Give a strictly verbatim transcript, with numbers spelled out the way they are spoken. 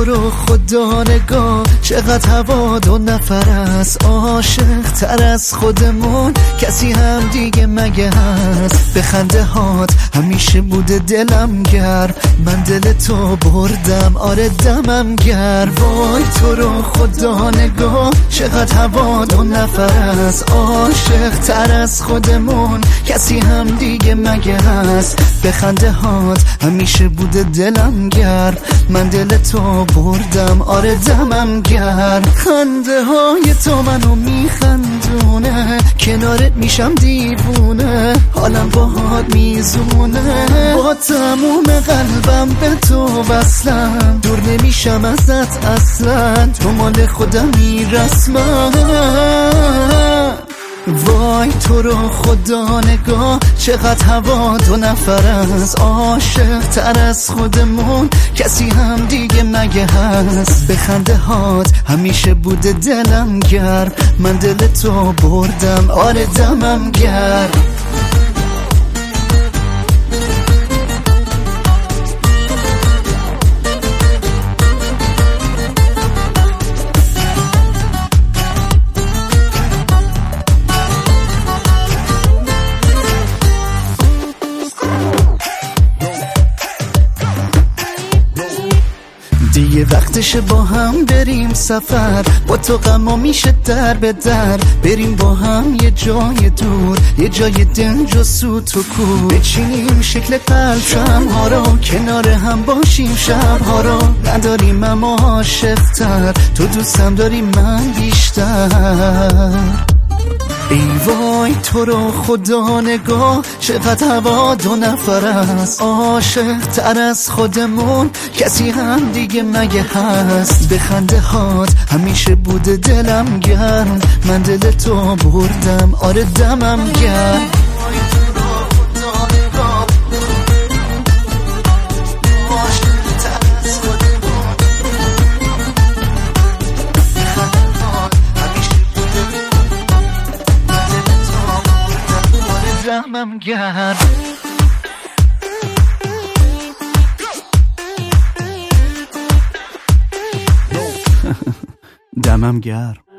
تو رو خدا نگاه چقدر هوا دو نفر است، عاشق تر از خودمون کسی هم دیگه مگه هست؟ به خنده هات همیشه بوده دلم گرم، من دل تو بردم آره دمم گرم. وای تو رو خدا نگاه چقدر هوا دو نفر است، عاشق تر از خودمون کسی هم دیگه مگه هست؟ به خنده هات همیشه بوده دلم گرم، من دل تو بردم آره دمم گرم. خنده های تو منو میخندونه، کنارت میشم دیوونه، حالم باهات میزونه، با تموم قلبم به تو وصلم، دور نمیشم ازت اصلا، تو مال خودم میرسمم. وای تو رو خدا نگاه چقدر هوا دو نفر است، عاشق تر از خودمون کسی هم دیگه مگه هست؟ به خنده هات همیشه بوده دلم گرم، من دل تو بردم آره دمم گرم. دیگه وقتشه با هم بریم سفر، با تو غما میشه در به در، بریم با هم یه جای دور، یه جای دنج و سوت و کور، بچینیم شکل قلبم ها رو، کنار هم باشیم شب ها رو، نداریم اما عاشق‌تر، تو دوستم داری من بیشتر. ای وای تو رو خدا نگاه چقدر هوا دو نفر است، عاشق تر از خودمون کسی هم دیگه مگه هست؟ به خنده هات همیشه بوده دلم گرم، من دل تو بردم آره دمم گرم. دمم گرم دمم گرم.